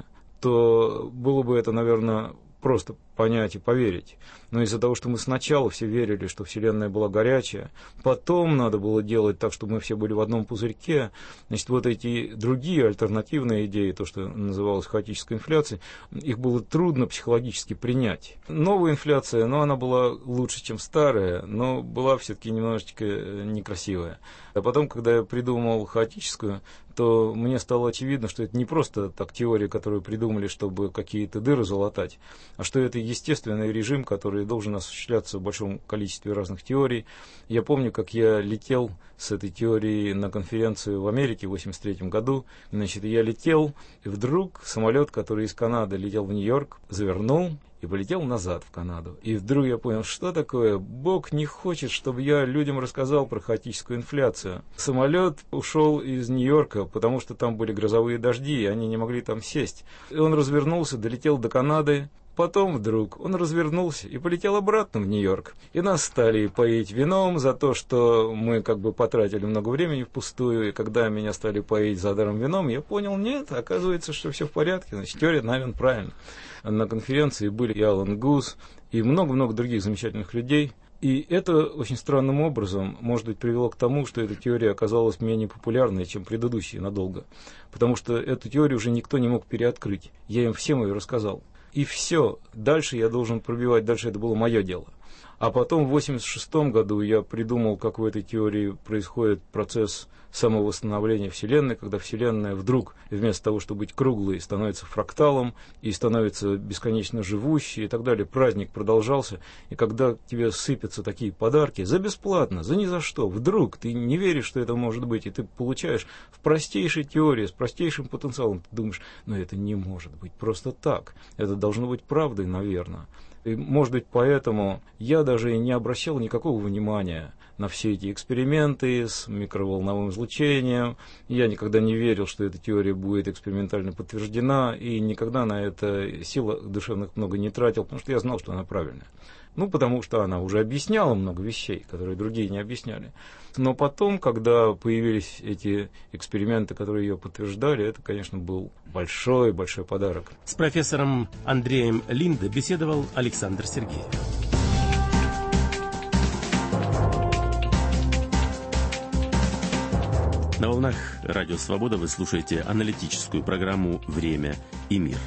то было бы это, наверное, просто понять и поверить. Но из-за того, что мы сначала все верили, что Вселенная была горячая, потом надо было делать так, чтобы мы все были в одном пузырьке, значит, вот эти другие альтернативные идеи, то, что называлось хаотической инфляцией, их было трудно психологически принять. Новая инфляция, ну, она была лучше, чем старая, но была все-таки немножечко некрасивая. А потом, когда я придумал хаотическую, то мне стало очевидно, что это не просто так теория, которую придумали, чтобы какие-то дыры залатать, а что это естественный режим, который должен осуществляться в большом количестве разных теорий. Я помню, как я летел с этой теорией на конференцию в Америке в восемьдесят третьем году. Значит, я летел, и вдруг самолет, который из Канады летел в Нью-Йорк, завернул и полетел назад в Канаду. И вдруг я понял, что такое? Бог не хочет, чтобы я людям рассказал про хаотическую инфляцию. Самолет ушел из Нью-Йорка, потому что там были грозовые дожди, и они не могли там сесть. И он развернулся, долетел до Канады. Потом вдруг он развернулся и полетел обратно в Нью-Йорк. И нас стали поить вином за то, что мы как бы потратили много времени впустую. И когда меня стали поить за даром вином, я понял, нет, оказывается, что все в порядке. Значит, теория, наверное, правильно. На конференции были и Алан Гус, и много-много других замечательных людей. И это очень странным образом, может быть, привело к тому, что эта теория оказалась менее популярной, чем предыдущие надолго. Потому что эту теорию уже никто не мог переоткрыть. Я им всем ее рассказал. И все. Дальше я должен пробивать, дальше это было мое дело. А потом в восемьдесят шестом году я придумал, как в этой теории происходит процесс самовосстановления Вселенной, когда Вселенная вдруг, вместо того, чтобы быть круглой, становится фракталом и становится бесконечно живущей и так далее. Праздник продолжался, и когда тебе сыпятся такие подарки за бесплатно, за ни за что, вдруг ты не веришь, что это может быть, и ты получаешь в простейшей теории, с простейшим потенциалом, ты думаешь, ну это не может быть просто так, это должно быть правдой, наверное. И, может быть, поэтому я даже и не обращал никакого внимания на все эти эксперименты с микроволновым излучением. Я никогда не верил, что эта теория будет экспериментально подтверждена, и никогда на это сил душевных много не тратил, потому что я знал, что она правильная. Ну, потому что она уже объясняла много вещей, которые другие не объясняли. Но потом, когда появились эти эксперименты, которые ее подтверждали, это, конечно, был большой-большой подарок. С профессором Андреем Линде беседовал Александр Сергеев. На волнах Радио Свобода вы слушаете аналитическую программу «Время и мир».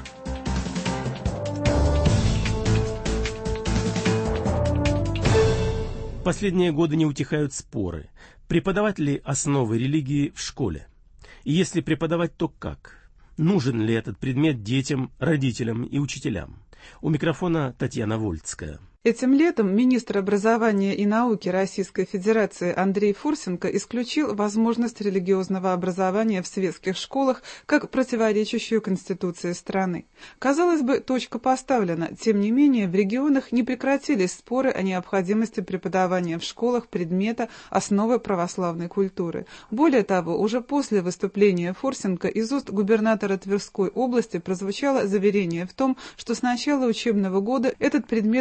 В последние годы не утихают споры. Преподавать ли основы религии в школе? И если преподавать, то как? Нужен ли этот предмет детям, родителям и учителям? У микрофона Татьяна Вольцкая. Этим летом министр образования и науки Российской Федерации Андрей Фурсенко исключил возможность религиозного образования в светских школах как противоречащую Конституции страны. Казалось бы, точка поставлена. Тем не менее, в регионах не прекратились споры о необходимости преподавания в школах предмета «Основы православной культуры». Более того, уже после выступления Фурсенко из уст губернатора Тверской области прозвучало заверение в том, что с начала учебного года этот предмет будет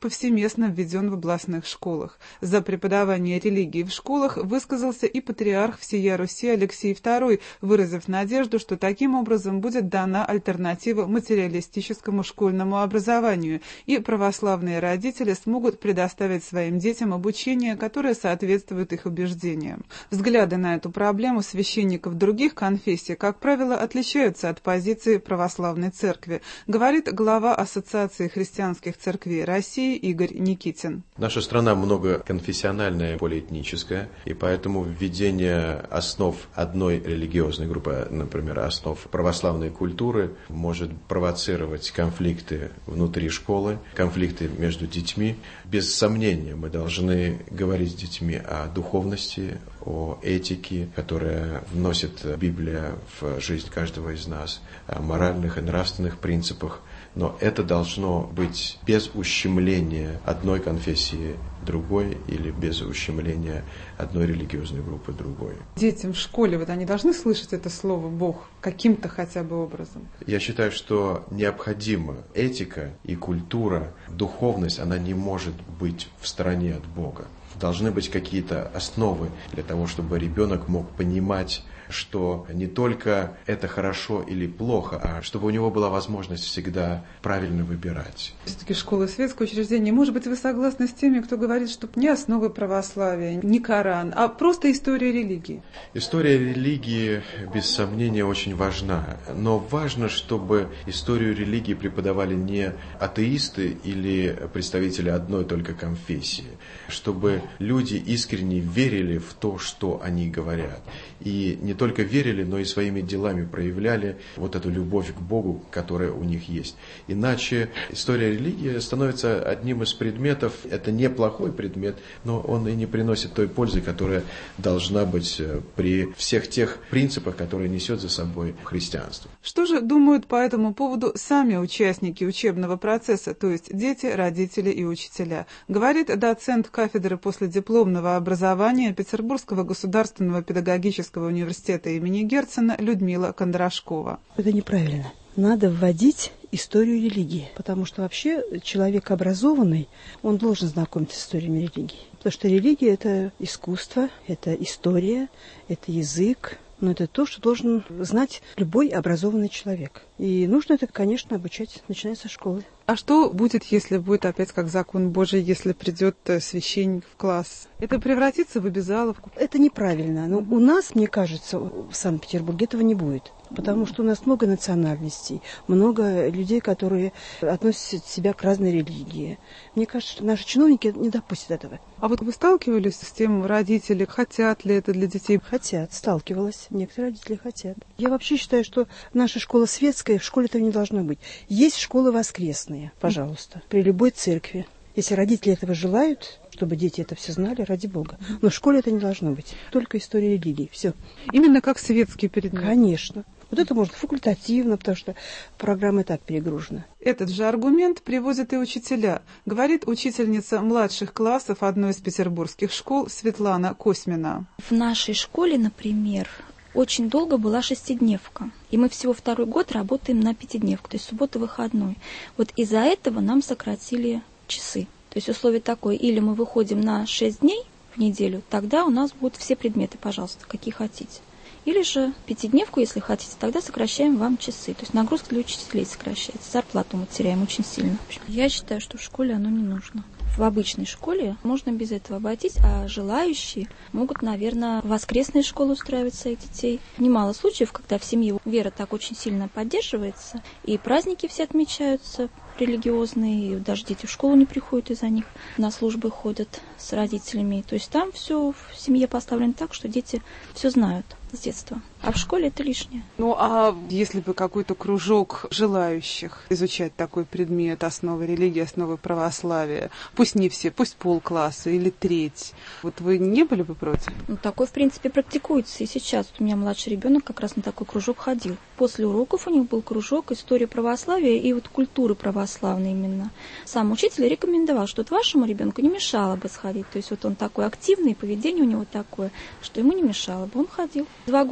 повсеместно введен в областных школах. За преподавание религии в школах высказался и патриарх всея Руси Алексей второй, выразив надежду, что таким образом будет дана альтернатива материалистическому школьному образованию, и православные родители смогут предоставить своим детям обучение, которое соответствует их убеждениям. Взгляды на эту проблему священников других конфессий, как правило, отличаются от позиции православной церкви, говорит глава Ассоциации христианских церквей России Игорь Никитин. Наша страна многоконфессиональная, полиэтническая, и поэтому введение основ одной религиозной группы, например, основ православной культуры, может провоцировать конфликты внутри школы, конфликты между детьми. Без сомнения, мы должны говорить с детьми о духовности, о этике, которая вносит Библия в жизнь каждого из нас, о моральных и нравственных принципах. Но это должно быть без ущемления одной конфессии другой или без ущемления одной религиозной группы другой. Детям в школе, вот они должны слышать это слово «Бог» каким-то хотя бы образом? Я считаю, что необходима этика и культура, духовность, она не может быть в стороне от Бога. Должны быть какие-то основы для того, чтобы ребенок мог понимать, что не только это хорошо или плохо, а чтобы у него была возможность всегда правильно выбирать. Все-таки школа — светское учреждение. Может быть, вы согласны с теми, кто говорит, что не основы православия, не Коран, а просто история религии? История религии, без сомнения, очень важна. Но важно, чтобы историю религии преподавали не атеисты или представители одной только конфессии, чтобы люди искренне верили в то, что они говорят. И не только верили, но и своими делами проявляли вот эту любовь к Богу, которая у них есть. Иначе история религии становится одним из предметов. Это не плохой предмет, но он и не приносит той пользы, которая должна быть при всех тех принципах, которые несет за собой христианство. Что же думают по этому поводу сами участники учебного процесса, то есть дети, родители и учителя? Говорит доцент кафедры последипломного образования Петербургского государственного педагогического университета имени Герцена Людмила Кондрашкова. Это неправильно. Надо вводить историю религии, потому что вообще человек образованный, он должен знакомиться с историями религии. Потому что религия – это искусство, это история, это язык, но это то, что должен знать любой образованный человек. И нужно это, конечно, обучать, начиная со школы. А что будет, если будет опять как закон Божий, если придет священник в класс? Это превратится в обязаловку? Это неправильно. Но у нас, мне кажется, в Санкт-Петербурге этого не будет. Потому что у нас много национальностей, много людей, которые относят себя к разной религии. Мне кажется, что наши чиновники не допустят этого. А вот вы сталкивались с тем, родители, хотят ли это для детей? Хотят, сталкивалась. Некоторые родители хотят. Я вообще считаю, что наша школа светская, в школе этого не должно быть. Есть школы воскресные, пожалуйста, при любой церкви. Если родители этого желают, чтобы дети это все знали, ради Бога. Но в школе это не должно быть. Только история религии. Все. Именно как светский предмет? Конечно. Вот это можно факультативно, потому что программа и так перегружена. Этот же аргумент приводят и учителя, говорит учительница младших классов одной из петербургских школ Светлана Космина. В нашей школе, например, очень долго была шестидневка. И мы всего второй год работаем на пятидневку, то есть суббота-выходной. Вот из-за этого нам сократили часы. То есть условие такое, или мы выходим на шесть дней в неделю, тогда у нас будут все предметы, пожалуйста, какие хотите. Или же пятидневку, если хотите, тогда сокращаем вам часы. То есть нагрузка для учителей сокращается, зарплату мы теряем очень сильно. Я считаю, что в школе оно не нужно. В обычной школе можно без этого обойтись, а желающие могут, наверное, в воскресные школы устраивать своих детей. Немало случаев, когда в семье вера так очень сильно поддерживается, и праздники все отмечаются религиозные, и даже дети в школу не приходят из-за них, на службы ходят с родителями. То есть там все в семье поставлено так, что дети все знают с детства. А в школе это лишнее. Ну, а если бы какой-то кружок желающих изучать такой предмет, основы религии, основы православия, пусть не все, пусть полкласса или треть, вот вы не были бы против? Ну, такой, в принципе, практикуется и сейчас. Вот у меня младший ребенок как раз на такой кружок ходил. После уроков у них был кружок истории православия и вот культуры православной именно. Сам учитель рекомендовал, что вот вашему ребенку не мешало бы сходить. То есть вот он такой активный, поведение у него такое, что ему не мешало бы. Он ходил. Два года он только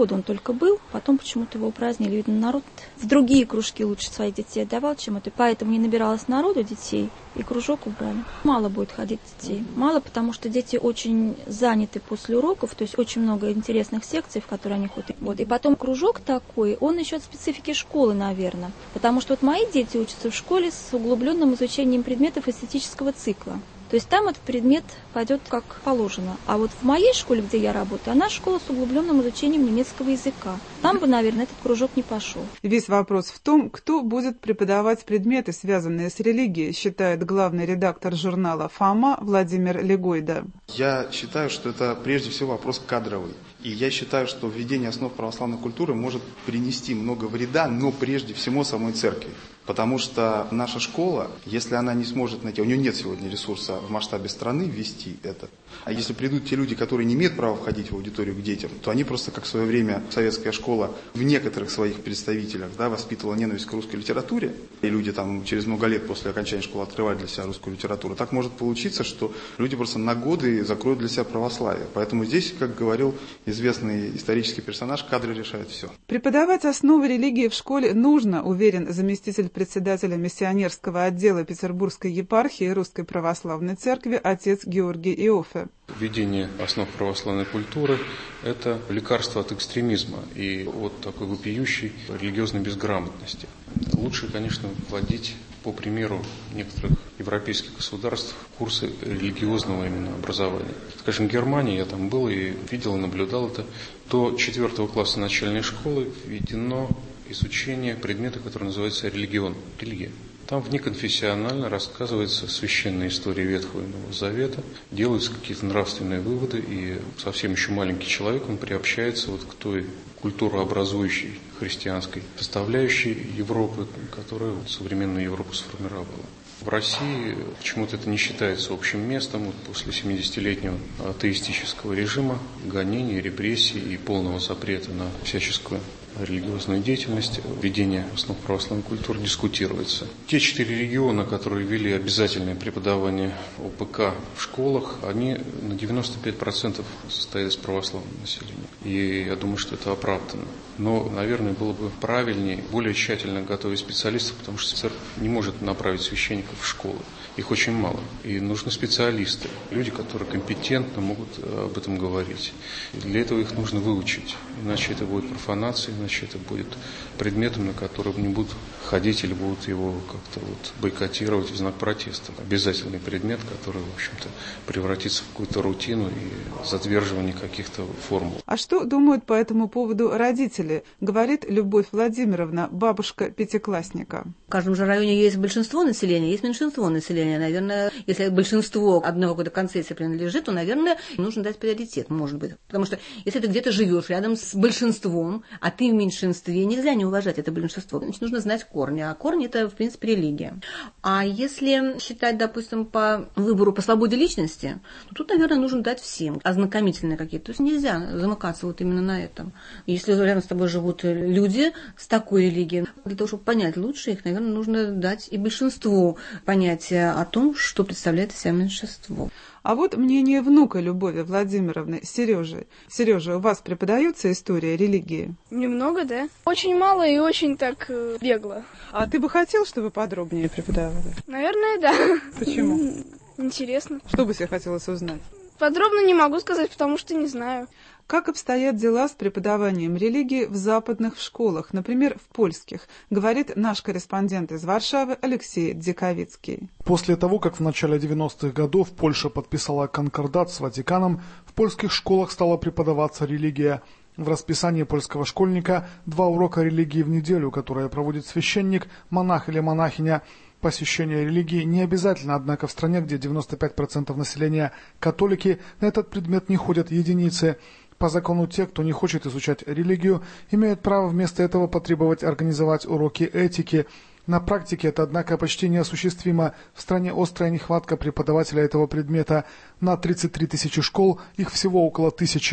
только был, потом почему-то его упразднили. Видно, народ в другие кружки лучше своих детей отдавал, чем это. Поэтому не набиралось народу детей, и кружок убрали. Мало будет ходить детей. Мало, потому что дети очень заняты после уроков, то есть очень много интересных секций, в которые они ходят. Вот. И потом кружок такой, он еще от специфики школы, наверное. Потому что вот мои дети учатся в школе с углубленным изучением предметов эстетического цикла. То есть там этот предмет пойдет как положено. А вот в моей школе, где я работаю, она школа с углубленным изучением немецкого языка. Там бы, наверное, этот кружок не пошел. Весь вопрос в том, кто будет преподавать предметы, связанные с религией, считает главный редактор журнала «Фома» Владимир Легойда. Я считаю, что это прежде всего вопрос кадровый. И я считаю, что введение основ православной культуры может принести много вреда, но прежде всего самой церкви. Потому что наша школа, если она не сможет найти, у нее нет сегодня ресурса в масштабе страны ввести это. А если придут те люди, которые не имеют права входить в аудиторию к детям, то они просто, как в свое время советская школа в некоторых своих представителях, да, воспитывала ненависть к русской литературе, и люди там через много лет после окончания школы открывают для себя русскую литературу, так может получиться, что люди просто на годы закроют для себя православие. Поэтому здесь, как говорил известный исторический персонаж, кадры решают все. Преподавать основы религии в школе нужно, уверен заместитель председателя миссионерского отдела Петербургской епархии Русской Православной Церкви отец Георгий Иоффе. Введение основ православной культуры – это лекарство от экстремизма и от такой вопиющей религиозной безграмотности. Лучше, конечно, вводить, по примеру некоторых европейских государств, курсы религиозного именно образования. Скажем, в Германии, я там был и видел, и наблюдал это, до четвертого класса начальной школы введено изучение предмета, который называется религион, религия. Там внеконфессионально рассказывается священная история Ветхого и Нового Завета, делаются какие-то нравственные выводы, и совсем еще маленький человек, он приобщается вот к той культурообразующей христианской составляющей Европы, которая вот современную Европу сформировала. В России почему-то это не считается общим местом. Вот после семидесятилетнего атеистического режима, гонений, репрессий и полного запрета на всяческую религиозную деятельность, введение основ православной культуры дискутируется. Те четыре региона, которые ввели обязательное преподавание ОПК в школах, они на девяносто пять процентов состоят из православного населения. И я думаю, что это оправданно. Но, наверное, было бы правильнее более тщательно готовить специалистов, потому что церковь не может направить священников в школы. Их очень мало. И нужны специалисты, люди, которые компетентно могут об этом говорить. И для этого их нужно выучить. Иначе это будет профанация, иначе это будет предметом, на который не будут ходить или будут его как-то вот бойкотировать в знак протеста. Обязательный предмет, который, в общем-то, превратится в какую-то рутину и затверживание каких-то формул. А что думают по этому поводу родители, говорит Любовь Владимировна, бабушка пятиклассника. В каждом же районе есть большинство населения, есть меньшинство населения. Наверное, если большинство одной какой-то концессии принадлежит, то, наверное, нужно дать приоритет, может быть. Потому что если ты где-то живешь рядом с большинством, а ты в меньшинстве, нельзя не уважать это большинство. Значит, нужно знать корни. А корни – это, в принципе, религия. А если считать, допустим, по выбору, по свободе личности, то тут, наверное, нужно дать всем ознакомительные какие-то. То есть нельзя замыкаться вот именно на этом. Если рядом с тобой живут люди с такой религией, для того, чтобы понять лучше их, наверное, нужно дать и большинству понятие о том, что представляет из себя меньшинство. А вот мнение внука Любови Владимировны, Сережи. Сережа, у вас преподается история религии? Немного, да. Очень мало и очень так э, бегло. А ты бы хотел, чтобы подробнее преподавали? Наверное, да. Почему? Интересно. Что бы тебе хотелось узнать? Подробно не могу сказать, потому что не знаю. Как обстоят дела с преподаванием религии в западных школах, например, в польских, говорит наш корреспондент из Варшавы Алексей Дзиковицкий. После того, как в начале девяностых годов Польша подписала конкордат с Ватиканом, в польских школах стала преподаваться религия. В расписании польского школьника два урока религии в неделю, которые проводит священник, монах или монахиня. Посещение религии не обязательно, однако в стране, где девяносто пять процентов населения католики, на этот предмет не ходят единицы. По закону те, кто не хочет изучать религию, имеют право вместо этого потребовать организовать уроки этики. На практике это, однако, почти неосуществимо. В стране острая нехватка преподавателя этого предмета. На тридцать три тысячи школ их всего около тысячи.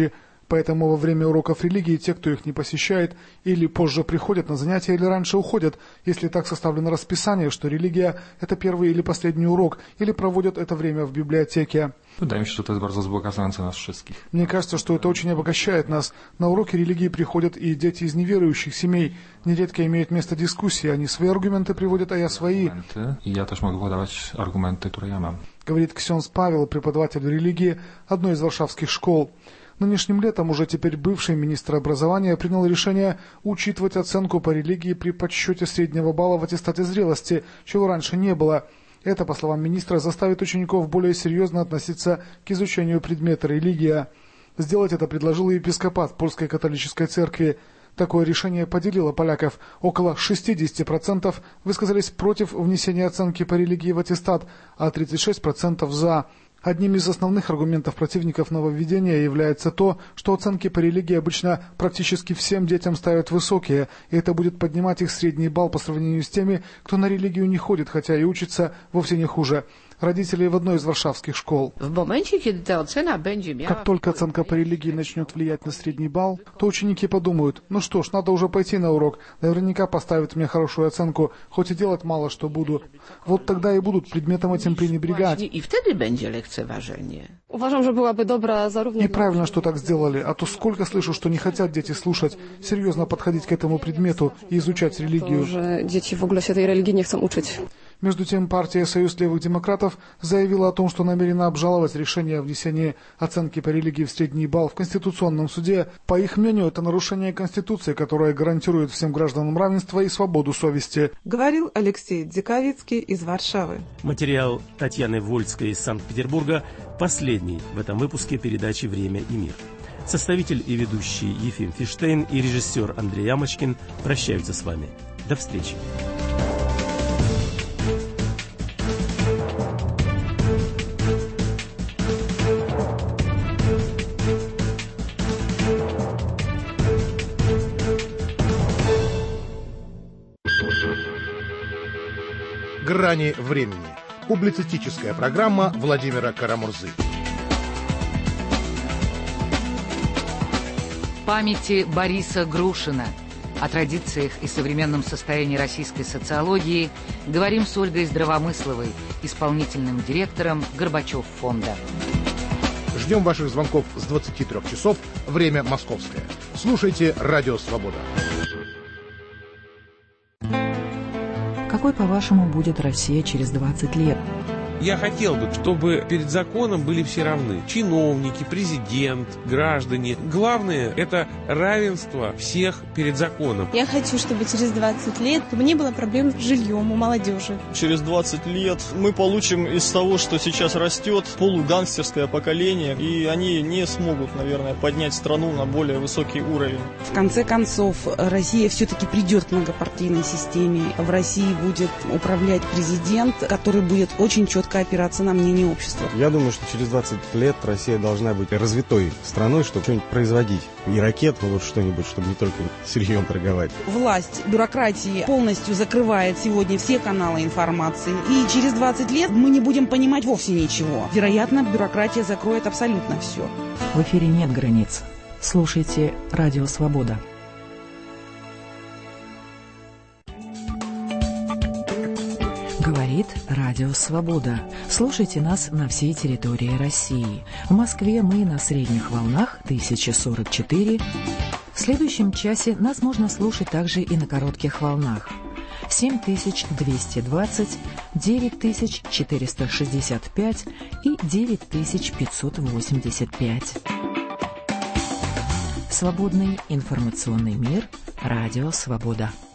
Поэтому во время уроков религии те, кто их не посещает, или позже приходят на занятия, или раньше уходят, если так составлено расписание, что религия – это первый или последний урок, или проводят это время в библиотеке. Wydaje mi się, że to jest bardzo wzbogacające nas wszystkich. Мне кажется, что это очень обогащает нас. На уроки религии приходят и дети из неверующих семей. Нередко имеют место дискуссии, они свои аргументы приводят, а я свои. И я тоже могу поdawać аргументы, которые я mam. Говорит Ксенс Павел, преподаватель религии одной из варшавских школ. Нынешним летом уже теперь бывший министр образования принял решение учитывать оценку по религии при подсчете среднего балла в аттестате зрелости, чего раньше не было. Это, по словам министра, заставит учеников более серьезно относиться к изучению предмета религия. Сделать это предложил и епископат Польской католической церкви. Такое решение поделило поляков. Около шестьдесят процентов высказались против внесения оценки по религии в аттестат, а тридцать шесть процентов «за». Одним из основных аргументов противников нововведения является то, что оценки по религии обычно практически всем детям ставят высокие, и это будет поднимать их средний балл по сравнению с теми, кто на религию не ходит, хотя и учится вовсе не хуже. Родители в одной из варшавских школ. Как только оценка по религии начнет влиять на средний балл, то ученики подумают: ну что ж, надо уже пойти на урок, наверняка поставят мне хорошую оценку, хоть и делать мало что буду. Вот тогда и будут предметом этим пренебрегать. И правильно, что так сделали, а то сколько слышу, что не хотят дети слушать, серьезно подходить к этому предмету и изучать религию. Дети в ogóle się tej religii nie chcą uczyć. Между тем, партия «Союз левых демократов» заявила о том, что намерена обжаловать решение о внесении оценки по религии в средний балл в Конституционном суде. По их мнению, это нарушение Конституции, которое гарантирует всем гражданам равенство и свободу совести. Говорил Алексей Диковицкий из Варшавы. Материал Татьяны Вольской из Санкт-Петербурга последний в этом выпуске передачи «Время и мир». Составитель и ведущий Ефим Фиштейн и режиссер Андрей Ямочкин прощаются с вами. До встречи. «Грани времени». Публицистическая программа Владимира Карамурзы. Памяти Бориса Грушина. О традициях и современном состоянии российской социологии говорим с Ольгой Здравомысловой, исполнительным директором Горбачев фонда. Ждем ваших звонков с двадцати трёх часов, время московское. Слушайте «Радио Свобода». Какой, по-вашему, будет Россия через двадцать лет? Я хотел бы, чтобы перед законом были все равны. Чиновники, президент, граждане. Главное – это равенство всех перед законом. Я хочу, чтобы через двадцать лет не было проблем с жильем у молодежи. Через двадцать лет мы получим из того, что сейчас растет, полугангстерское поколение, и они не смогут, наверное, поднять страну на более высокий уровень. В конце концов, Россия все-таки придет к многопартийной системе. В России будет управлять президент, который будет очень четко опираться на мнение общества. Я думаю, что через двадцать лет Россия должна быть развитой страной, чтобы что-нибудь производить. И ракет, ну вот что-нибудь, чтобы не только сырьем торговать. Власть бюрократии полностью закрывает сегодня все каналы информации. И через двадцать лет мы не будем понимать вовсе ничего. Вероятно, бюрократия закроет абсолютно все. В эфире нет границ. Слушайте «Радио Свобода». Говорит Радио Свобода. Слушайте нас на всей территории России. В Москве мы на средних волнах тысяча сорок четыре. В следующем часе нас можно слушать также и на коротких волнах. семь тысяч двести двадцать, девять тысяч четыреста шестьдесят пять и девять тысяч пятьсот восемьдесят пять. Свободный информационный мир. Радио Свобода.